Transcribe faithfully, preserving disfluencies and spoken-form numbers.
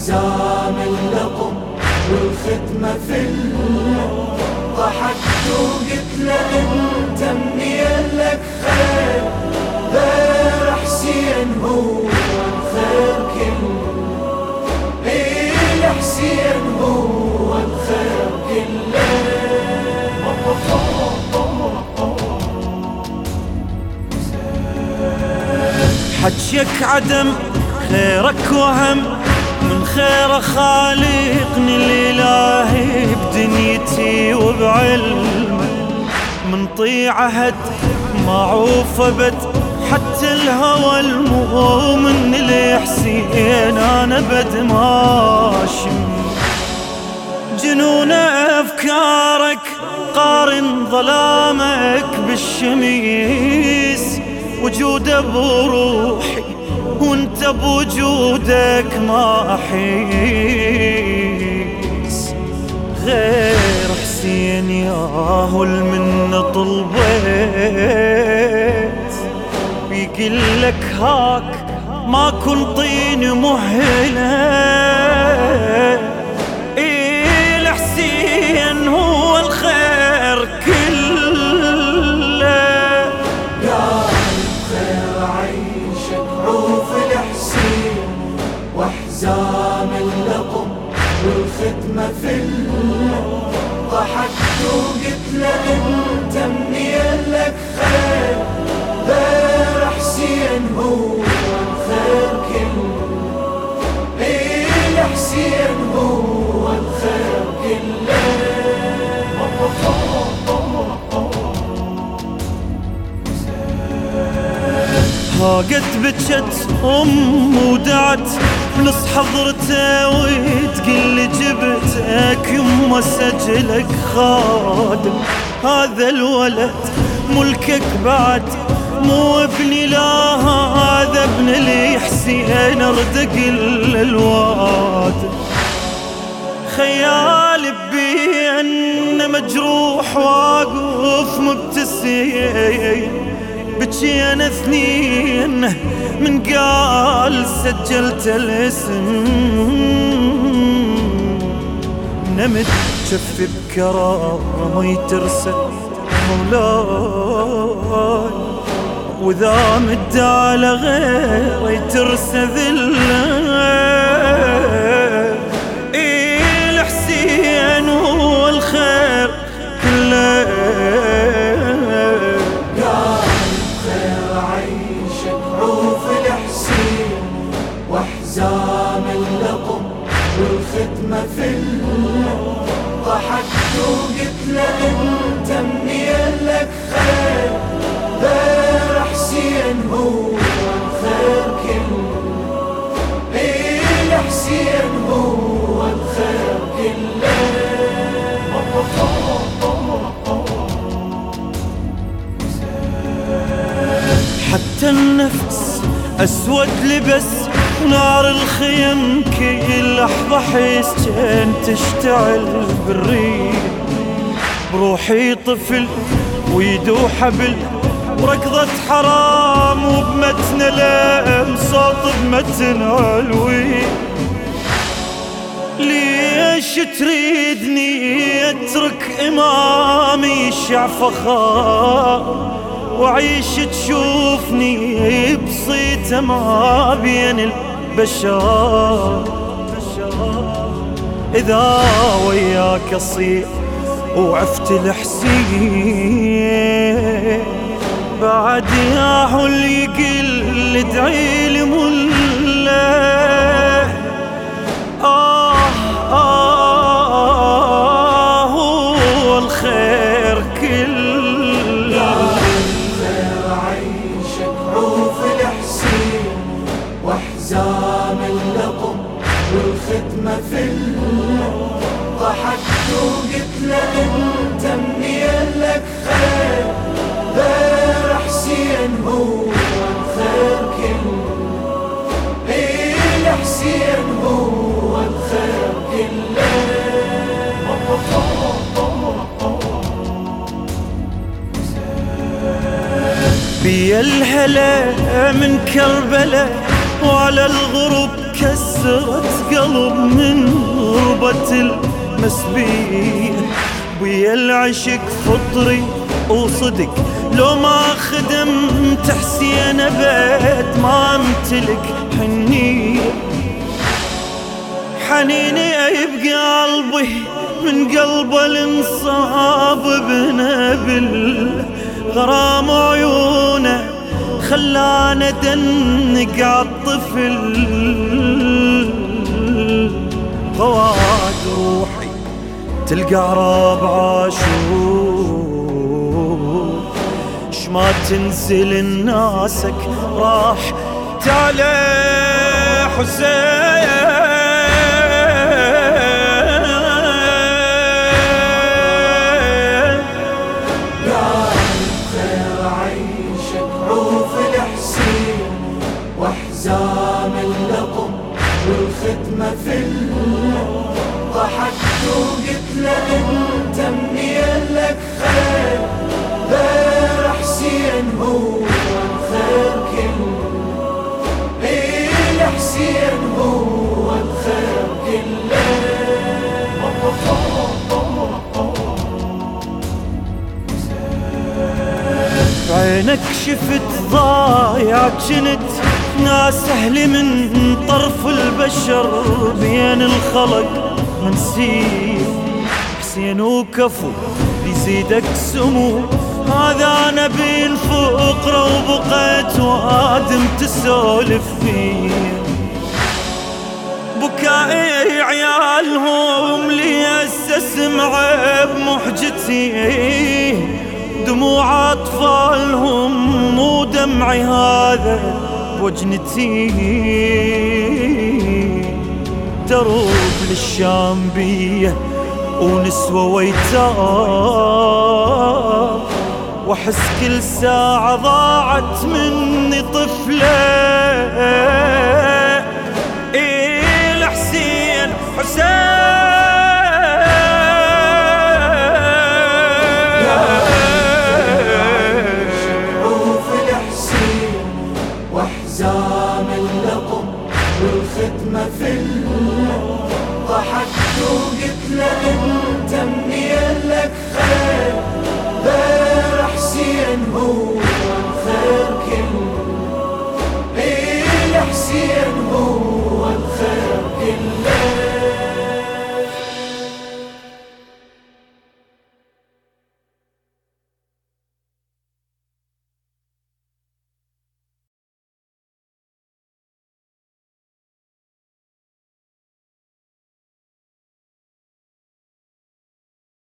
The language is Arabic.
وحزام اللقم والختمة في اللقم. ضحكت وقلت له انت منين لك خير، غير حسين هو الخير كله. ايه حسين هو الخير كله. حجك عدم خيرك وهم، من خير خالقني الإلهي بدنيتي وبعلمه. من طيع عهد معروف أبد، حتى الهوى المو من الحسين أنا بد ماشي. جنون أفكارك قارن ظلامك بالشميس، وجود بروحي وانت بوجودك ما احيس. غير حسين ياهو المنة طلبت، بيقلك هاك ما كن طين مهلة. ايه الحسين هو الخير كله. يا الخير عيشك عوف الحسين وحزام اللقم والختمة في اللقم. ضحكت وقلت له انت منين لك خير، غير حسين هو الخير كله. ايه حسين هو الخير كله. ها قد بجت أم ودعت نص حضرته وتقل جبتك يما سجلك خادم. هذا الولد ملكك بعد مو ابني، لا هذا ابن الحسين ردق الواد. خيال بين مجروح واقف مبتسم، بجينا اثنين من قال سجلت الاسم. نمت جف بكرامة يترسل مولاي، وذا مد على غير يترسى ذله. ايه الحسين هو الخير كله. وحزام اللقم والختمة في اللقم. ضحكت وقلت له انت منين لك خير، غير حسين هو الخير كله. ايه حسين هو الخير كله. حتى النفس أسود لبس، ونار الخيم كل لحظة حسين تشتعل بالريح. بروحي طفل ويدو حبل، وركضة حرام وبمتن لام صوت بمتن علوي. ليش تريدني اترك امامي شعفخاء، وعيش تشوفني بصيته ما بين البشر. إذا وياك أصير وعفت الحسين، بعد ياهو اللي يقل ادعي لي مله. آه آه هو الخير كله. وحزام اللقم والختمة في اللقم. ضحكت وقلت له انت منين لك خير، غير حسين هو الخير كله. ايه حسين هو الخير كله. بيا الهلا من كربلاء، وعلى الغروب كسرت قلب من ربة المسبيح. ويا العشق فطري وصدق لو ما خدمت حسين ابد ما امتلك حنية. حنيني يبقى قلبي من قلبه الانصاب بنبل غرام عيونه خلانا ادنق عالطفل. غواد روحي تلقى عراب عاشور شما تنزل الناسك راح تعلى حسين. واحزام اللقم والختمة في اللقم ضحكت وقلت له انت منين لك خير غير حسين هو الخير كله. ايه الحسين هو الخير كله. عينك شفت ضايع جنت ناس أهلي من طرف البشر بين الخلق منسيب. حسين وكفو بيزيدك سمو هذا نبي الفقرة وبقيت وادم تسولف فيه. بكائي عيالهم لي اسمع بمحجتي دموع أطفالهم ودمعي هذا بوجنتي. دروب للشام بيه ونسوى ويتام واحس كل ساعة ضاعت مني طفلة. إيه الحسين حسين واحزام اللقم والختمة في اللقم ضحكت وقلت له انت منين لك خير غير حسين هو